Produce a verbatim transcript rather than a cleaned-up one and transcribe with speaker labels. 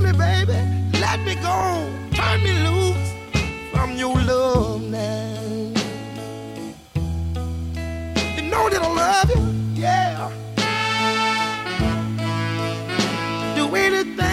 Speaker 1: me, baby. Let me go. Turn me loose from your love now. You know that I love you, yeah. Do anything